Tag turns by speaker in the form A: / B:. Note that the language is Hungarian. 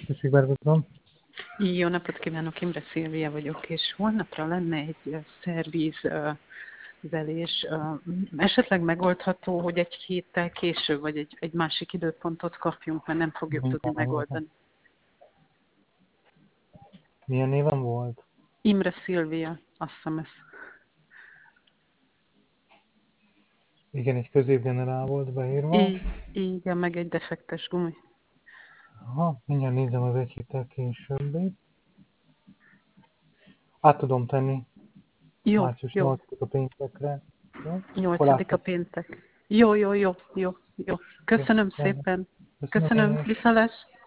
A: Szigorúan.
B: Jó napot kívánok, Imre Szilvia vagyok, és holnapra lenne egy szervízelés. Esetleg megoldható, hogy egy héttel később, vagy egy másik időpontot kapjunk, mert nem fogjuk tudni megoldani.
A: Milyen néven volt?
B: Imre Szilvia, azt hiszem ez.
A: Igen, egy középgenerál volt beírva.
B: Igen, meg egy defektes gumi.
A: Aha, mindjárt nézem az egy héttel későbbit. Át tudom tenni.
B: Jó,
A: Március
B: jó.
A: 8 a péntekre. Jó?
B: 8. péntek. Jó.
A: Jó,
B: Köszönöm
A: rendben.
B: szépen.
A: Köszönöm én
B: Köszönöm,
A: is.
B: viszalás.